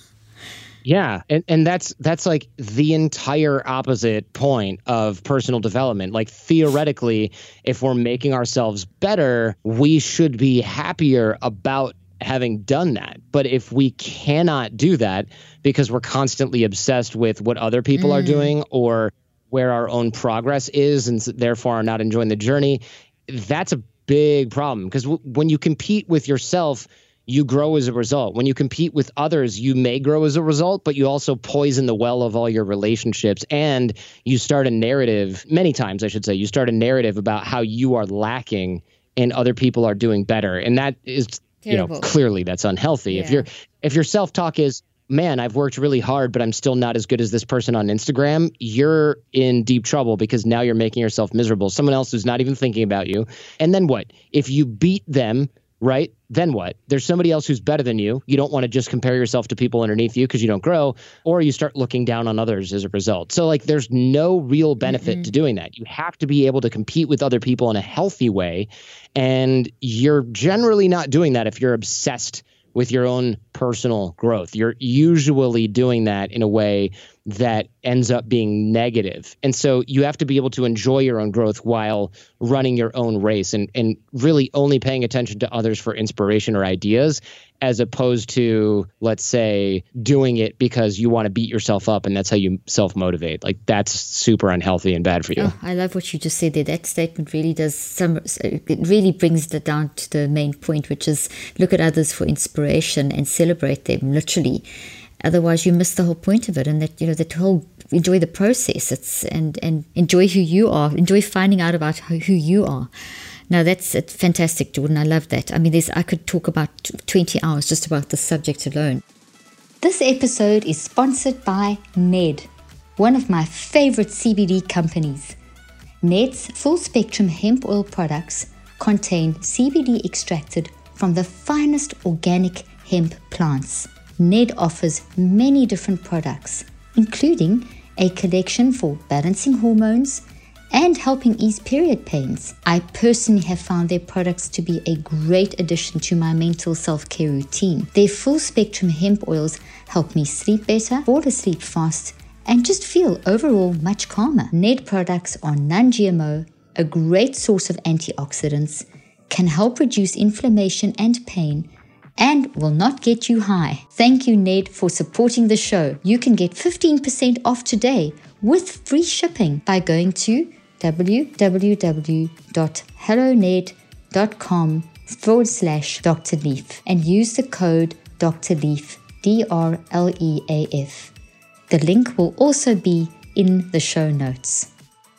yeah, and and that's that's like the entire opposite point of personal development. Like, theoretically, if we're making ourselves better, we should be happier about having done that. But if we cannot do that because we're constantly obsessed with what other people mm. are doing, or where our own progress is, and therefore are not enjoying the journey, that's a big problem. Because w- when you compete with yourself, you grow as a result. When you compete with others, you may grow as a result, but you also poison the well of all your relationships. And you start a narrative, many times I should say, you start a narrative about how you are lacking and other people are doing better. And that is, Terrible. you know, clearly that's unhealthy. Yeah. If your if your self-talk is, man, I've worked really hard, but I'm still not as good as this person on Instagram, you're in deep trouble, because now you're making yourself miserable. Someone else who's not even thinking about you. And then what? If you beat them, right? Then what? There's somebody else who's better than you. You don't want to just compare yourself to people underneath you because you don't grow, or you start looking down on others as a result. So like, there's no real benefit mm-hmm. to doing that. You have to be able to compete with other people in a healthy way. And you're generally not doing that if you're obsessed with your own personal growth. You're usually doing that in a way that ends up being negative. And so you have to be able to enjoy your own growth while running your own race, and, and really only paying attention to others for inspiration or ideas, as opposed to, let's say, doing it because you want to beat yourself up and that's how you self-motivate. Like, that's super unhealthy and bad for you. Oh, I love what you just said there. That statement really does some, it really brings it down to the main point, which is look at others for inspiration and celebrate them, literally. Otherwise, you miss the whole point of it, and that, you know, that whole enjoy the process. It's and and enjoy who you are. Enjoy finding out about who, who you are. Now, that's it's fantastic, Jordan. I love that. I mean, there's I could talk about twenty hours just about the subject alone. This episode is sponsored by Ned, one of my favorite C B D companies. Ned's full-spectrum hemp oil products contain C B D extracted from the finest organic hemp plants. Ned offers many different products, including a collection for balancing hormones, and helping ease period pains. I personally have found their products to be a great addition to my mental self-care routine. Their full-spectrum hemp oils help me sleep better, fall asleep fast, and just feel overall much calmer. Ned products are non-G M O, a great source of antioxidants, can help reduce inflammation and pain, and will not get you high. Thank you, Ned, for supporting the show. You can get fifteen percent off today with free shipping by going to www.helloned.com forward slash Dr. Leaf and use the code Doctor Leaf, D R L E A F. The link will also be in the show notes.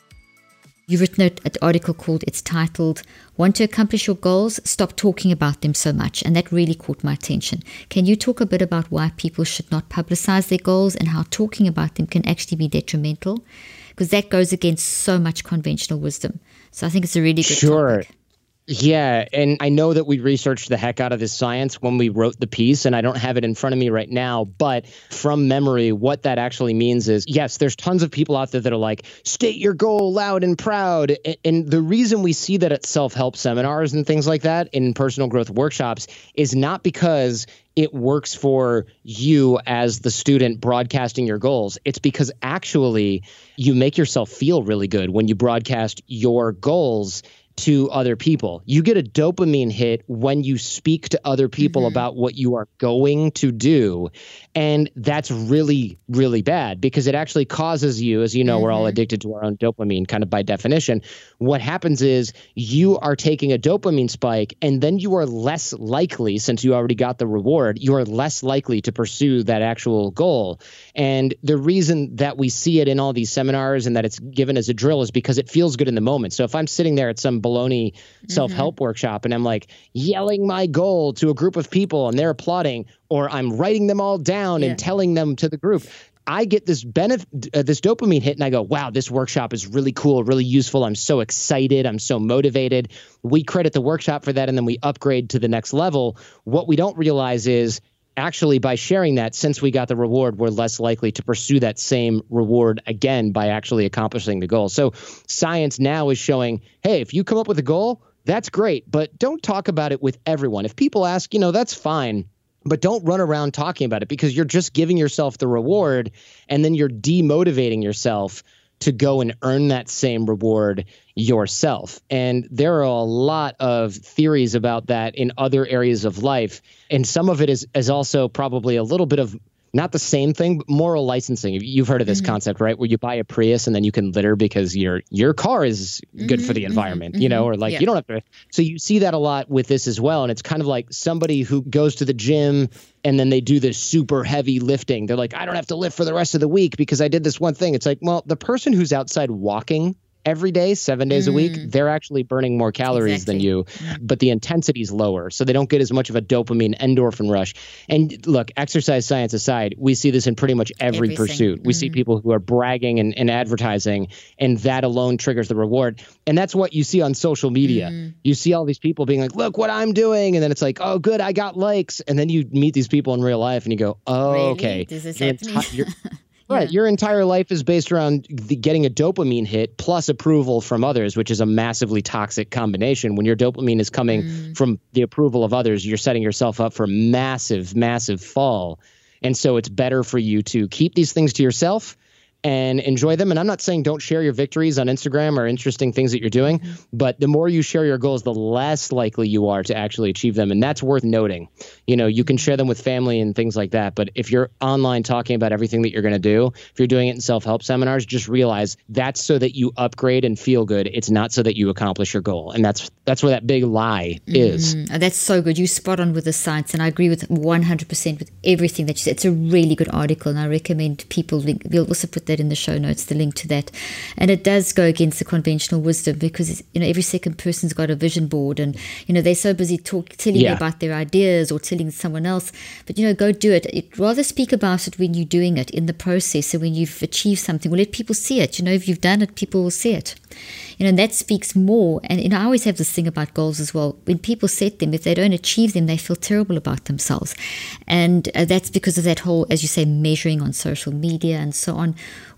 You've written an article called, it's titled, Want to Accomplish Your Goals? Stop Talking About Them So Much. And that really caught my attention. Can you talk a bit about why people should not publicize their goals and how talking about them can actually be detrimental? Because that goes against so much conventional wisdom. So I think it's a really good sure. topic. Yeah, and I know that we researched the heck out of this science when we wrote the piece, and I don't have it in front of me right now, but from memory, what that actually means is, yes, there's tons of people out there that are like, state your goal loud and proud. And the reason we see that at self-help seminars and things like that in personal growth workshops is not because it works for you as the student broadcasting your goals. It's because actually you make yourself feel really good when you broadcast your goals to other people. You get a dopamine hit when you speak to other people mm-hmm. about what you are going to do. And that's really, really bad because it actually causes you, as you know, mm-hmm. we're all addicted to our own dopamine kind of by definition. What happens is you are taking a dopamine spike and then you are less likely, since you already got the reward, you are less likely to pursue that actual goal. And the reason that we see it in all these seminars and that it's given as a drill is because it feels good in the moment. So if I'm sitting there at some baloney self-help mm-hmm. workshop and I'm like yelling my goal to a group of people and they're applauding, or I'm writing them all down yeah. and telling them to the group, I get this benefit, uh, this dopamine hit, and I go, wow, this workshop is really cool, really useful. I'm so excited. I'm so motivated. We credit the workshop for that, and then we upgrade to the next level. What we don't realize is actually by sharing that, since we got the reward, we're less likely to pursue that same reward again by actually accomplishing the goal. So science now is showing, hey, if you come up with a goal, that's great, but don't talk about it with everyone. If people ask, you know, that's fine. But don't run around talking about it because you're just giving yourself the reward and then you're demotivating yourself to go and earn that same reward yourself. And there are a lot of theories about that in other areas of life. And some of it is, is also probably a little bit of not the same thing, but moral licensing. You've heard of this mm-hmm. concept, right? Where you buy a Prius and then you can litter because your your car is good mm-hmm, for the environment, mm-hmm, you know, or like yeah. you don't have to. So you see that a lot with this as well. And it's kind of like somebody who goes to the gym and then they do this super heavy lifting. They're like, I don't have to lift for the rest of the week because I did this one thing. It's like, well, the person who's outside walking every day, seven days mm. a week, they're actually burning more calories exactly. than you, but the intensity is lower. So they don't get as much of a dopamine endorphin rush. And look, exercise science aside, we see this in pretty much every Everything. pursuit. We mm. see people who are bragging and, and advertising, and that alone triggers the reward. And that's what you see on social media. Mm. You see all these people being like, look what I'm doing. And then it's like, oh, good, I got likes. And then you meet these people in real life and you go, oh, really? okay. This is you're happening? Enti- you're, Right. Yeah. Your entire life is based around the getting a dopamine hit plus approval from others, which is a massively toxic combination. When your dopamine is coming mm. from the approval of others, you're setting yourself up for massive, massive fall. And so it's better for you to keep these things to yourself and enjoy them. And I'm not saying don't share your victories on Instagram or interesting things that you're doing, mm-hmm. but the more you share your goals, the less likely you are to actually achieve them. And that's worth noting. You know, you can share them with family and things like that. But if you're online talking about everything that you're going to do, if you're doing it in self-help seminars, just realize that's so that you upgrade and feel good. It's not so that you accomplish your goal. And that's that's where that big lie is. Mm, that's so good. You spot on with the science. And I agree with one hundred percent with everything that you said. It's a really good article. And I recommend people, link, we'll also put that in the show notes, the link to that. And it does go against the conventional wisdom because, you know, every second person's got a vision board and, you know, they're so busy talk, telling yeah. you about their ideas or telling someone else. But, you know, go do it. it. Rather speak about it when you're doing it in the process. So when you've achieved something, well, let people see it. You know, if you've done it, people will see it. You know, and that speaks more. And, you know, I always have this thing about goals as well. When people set them, if they don't achieve them, they feel terrible about themselves. And uh, that's because of that whole, as you say, measuring on social media and so on,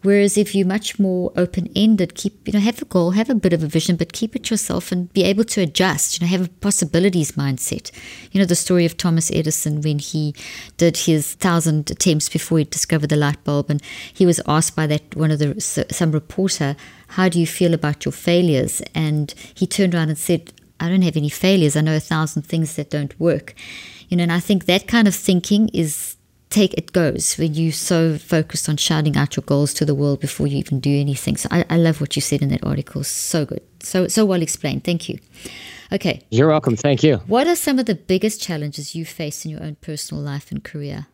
Whereas if you're much more open-ended, keep, you know, have a goal, have a bit of a vision, but keep it yourself and be able to adjust, you know, have a possibilities mindset. You know, the story of Thomas Edison when he did his thousand attempts before he discovered the light bulb, and he was asked by that one of the some reporter, how do you feel about your failures? And he turned around and said, I don't have any failures. I know a thousand things that don't work. You know, and I think that kind of thinking is take it goes when you're so focused on shouting out your goals to the world before you even do anything. So I, I love what you said in that article. So good. So, so well explained. Thank you. Okay. You're welcome. Thank you. What are some of the biggest challenges you face in your own personal life and career?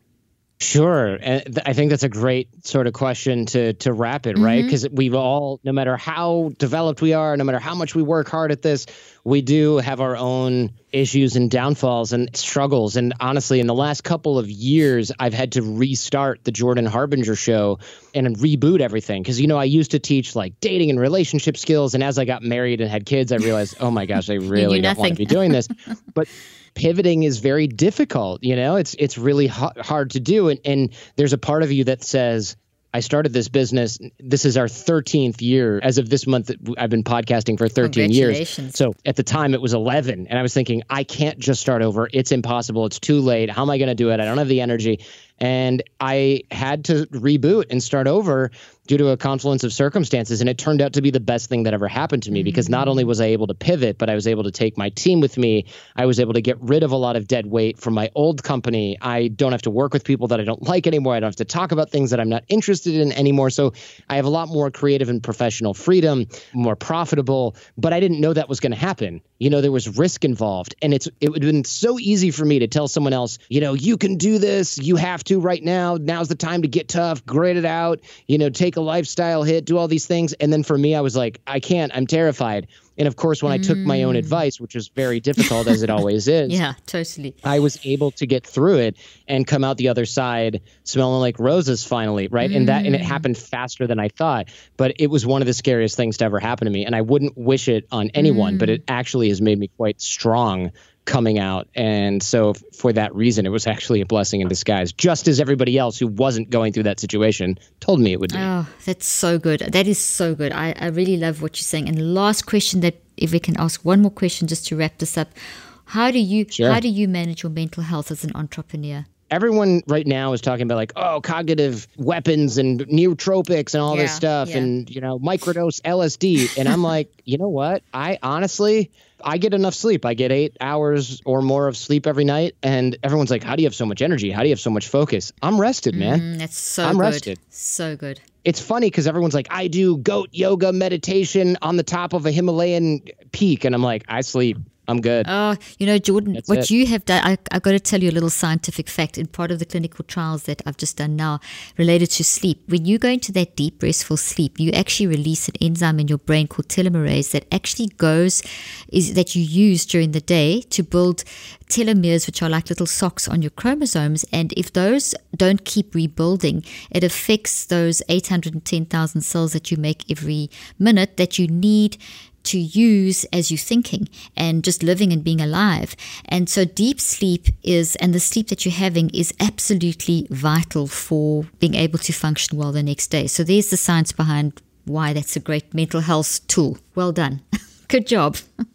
Sure. And th- I think that's a great sort of question to to wrap it, right? Because mm-hmm. we've all, no matter how developed we are, no matter how much we work hard at this, we do have our own issues and downfalls and struggles. And honestly, in the last couple of years, I've had to restart the Jordan Harbinger show and reboot everything. Because, you know, I used to teach like dating and relationship skills. And as I got married and had kids, I realized, oh my gosh, I really don't want to be doing this. But pivoting is very difficult. You know, it's it's really ha- hard to do. And, and there's a part of you that says, I started this business. This is our thirteenth year. As of this month, I've been podcasting for thirteen years. So at the time it was eleven. And I was thinking, I can't just start over. It's impossible. It's too late. How am I going to do it? I don't have the energy. And I had to reboot and start over due to a confluence of circumstances. And it turned out to be the best thing that ever happened to me, mm-hmm. because not only was I able to pivot, but I was able to take my team with me. I was able to get rid of a lot of dead weight from my old company. I don't have to work with people that I don't like anymore. I don't have to talk about things that I'm not interested in anymore. So I have a lot more creative and professional freedom, more profitable, but I didn't know that was going to happen. You know, there was risk involved, and it's it would have been so easy for me to tell someone else, you know, you can do this. You have to right now. Now's the time to get tough, grit it out, you know, take a lifestyle hit, do all these things. And then for me, I was like, I can't, I'm terrified. And of course, when mm. I took my own advice, which was very difficult as it always is. Yeah, totally. I was able to get through it and come out the other side smelling like roses finally, right? Mm. And that and it happened faster than I thought. But it was one of the scariest things to ever happen to me. And I wouldn't wish it on anyone, mm. but it actually has made me quite strong coming out. And so for that reason, it was actually a blessing in disguise, just as everybody else who wasn't going through that situation told me it would be. Oh, that's so good. That is so good. I, I really love what you're saying. And last question, that if we can ask one more question just to wrap this up. How do you sure. how do you manage your mental health as an entrepreneur? Everyone right now is talking about like, oh, cognitive weapons and nootropics and all yeah, this stuff yeah. and, you know, microdose L S D. And I'm like, you know what? I honestly, I get enough sleep. I get eight hours or more of sleep every night. And everyone's like, how do you have so much energy? How do you have so much focus? I'm rested, man. Mm, that's so I'm good. rested. So good. It's funny because everyone's like, I do goat yoga meditation on the top of a Himalayan peak. And I'm like, I sleep. I'm good. Oh, you know, Jordan, That's what it. you have done, I, I've got to tell you a little scientific fact in part of the clinical trials that I've just done now related to sleep. When you go into that deep, restful sleep, you actually release an enzyme in your brain called telomerase that actually goes, is that you use during the day to build telomeres, which are like little socks on your chromosomes. And if those don't keep rebuilding, it affects those eight hundred ten thousand cells that you make every minute that you need to use as you're thinking and just living and being alive. And so deep sleep is, and the sleep that you're having is absolutely vital for being able to function well the next day. So there's the science behind why that's a great mental health tool. Well done. Good job.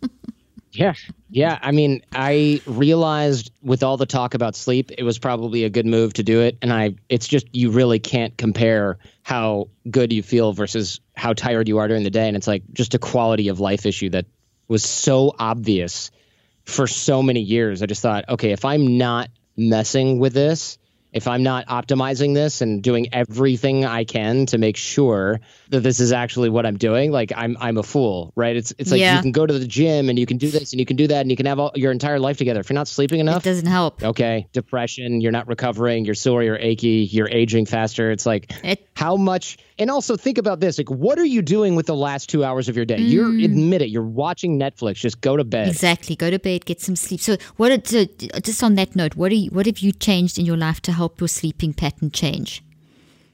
Yeah. Yeah. I mean, I realized with all the talk about sleep, it was probably a good move to do it. And I, it's just, you really can't compare how good you feel versus how tired you are during the day. And it's like just a quality of life issue that was so obvious for so many years. I just thought, okay, if I'm not messing with this, if I'm not optimizing this and doing everything I can to make sure that this is actually what I'm doing, like I'm I'm a fool, right? It's it's like yeah. you can go to the gym and you can do this and you can do that and you can have all, your entire life together. If you're not sleeping enough, it doesn't help. Okay, depression, you're not recovering, you're sore, you're achy, you're aging faster. It's like it, how much. And also think about this, like what are you doing with the last two hours of your day? Mm. You're admit it, you're watching Netflix. Just go to bed. Exactly, go to bed, get some sleep. So what? So just on that note, what are you, what have you changed in your life to help your sleeping pattern change?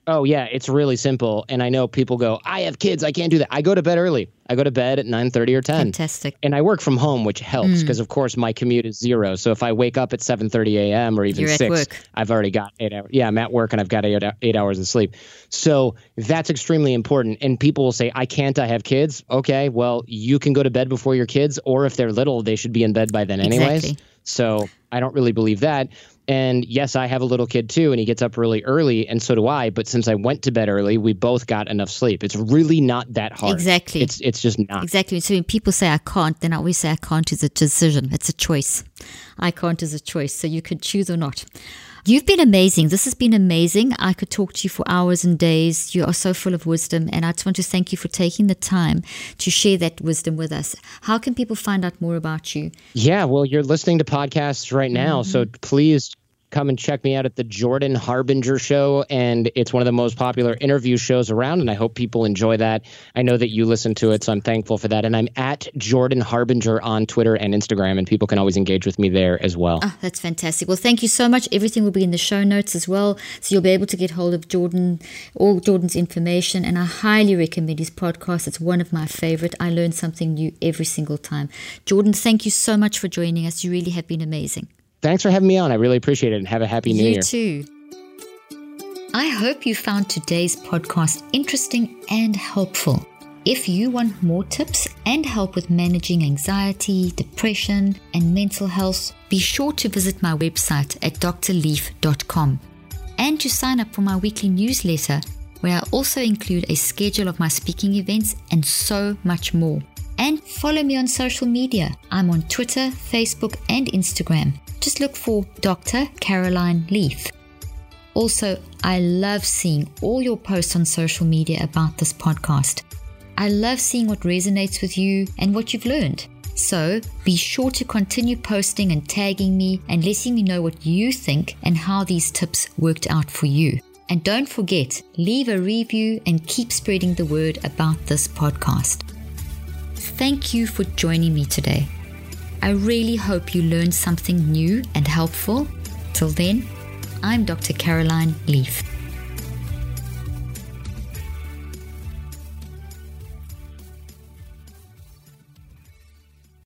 Oh, yeah, it's really simple. And I know people go, I have kids, I can't do that. I go to bed early. I go to bed at nine thirty or ten. Fantastic. And I work from home, which helps because, mm. of course, my commute is zero. So if I wake up at seven thirty a.m. or even You're six, at work. I've already got eight hours. Yeah, I'm at work and I've got eight, eight hours of sleep. So that's extremely important. And people will say, I can't, I have kids. Okay, well, you can go to bed before your kids, or if they're little, they should be in bed by then anyways. Exactly. So I don't really believe that. And yes, I have a little kid too, and he gets up really early, and so do I. But since I went to bed early, we both got enough sleep. It's really not that hard. Exactly. It's it's just not. Exactly. So when people say I can't, then I always say I can't is a decision. It's a choice. I can't is a choice. So you could choose or not. You've been amazing. This has been amazing. I could talk to you for hours and days. You are so full of wisdom. And I just want to thank you for taking the time to share that wisdom with us. How can people find out more about you? Yeah, well, you're listening to podcasts right now. Mm-hmm. So please come and check me out at the Jordan Harbinger Show. And it's one of the most popular interview shows around. And I hope people enjoy that. I know that you listen to it, so I'm thankful for that. And I'm at Jordan Harbinger on Twitter and Instagram, and people can always engage with me there as well. Oh, that's fantastic. Well, thank you so much. Everything will be in the show notes as well. So you'll be able to get hold of Jordan, all Jordan's information. And I highly recommend his podcast. It's one of my favorite. I learn something new every single time. Jordan, thank you so much for joining us. You really have been amazing. Thanks for having me on. I really appreciate it, and have a happy new you year. You too. I hope you found today's podcast interesting and helpful. If you want more tips and help with managing anxiety, depression, and mental health, be sure to visit my website at d r leaf dot com and to sign up for my weekly newsletter, where I also include a schedule of my speaking events and so much more. And follow me on social media. I'm on Twitter, Facebook, and Instagram. Just look for Doctor Caroline Leaf. Also, I love seeing all your posts on social media about this podcast. I love seeing what resonates with you and what you've learned. So be sure to continue posting and tagging me and letting me know what you think and how these tips worked out for you. And don't forget, leave a review and keep spreading the word about this podcast. Thank you for joining me today. I really hope you learned something new and helpful. Till then, I'm Doctor Caroline Leaf.